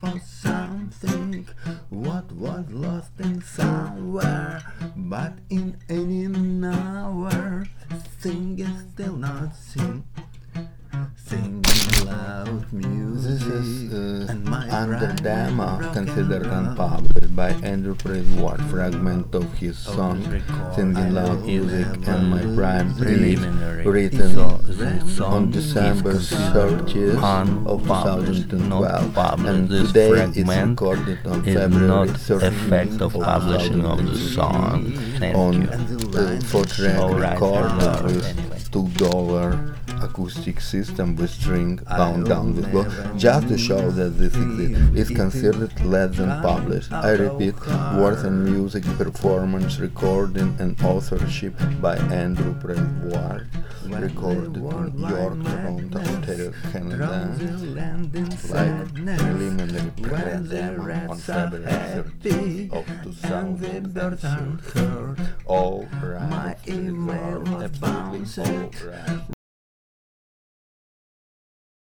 for something what was lost in somewhere, but in any hour, singing still not sing, singing loud music. This is and my Under rhyme Dama, rock considered and roll. unpublished by Andrew Praise Ward, fragment of his song Singing Loud Music and My Prime Release, written on December 30th of 2012, and today it's recorded on February 13th of publishing of the 2013 song. Thank on you. 4-track recorded with Anyway. $2 acoustic system with string bound down with bow, just to show that this is considered less than published. I repeat, worth and music, performance, recording and authorship by Andrew Praise-Ward, recorded in York, Toronto, Ontario, Canada, like preliminary demo on February 13th of 2013. All right, absolutely all right.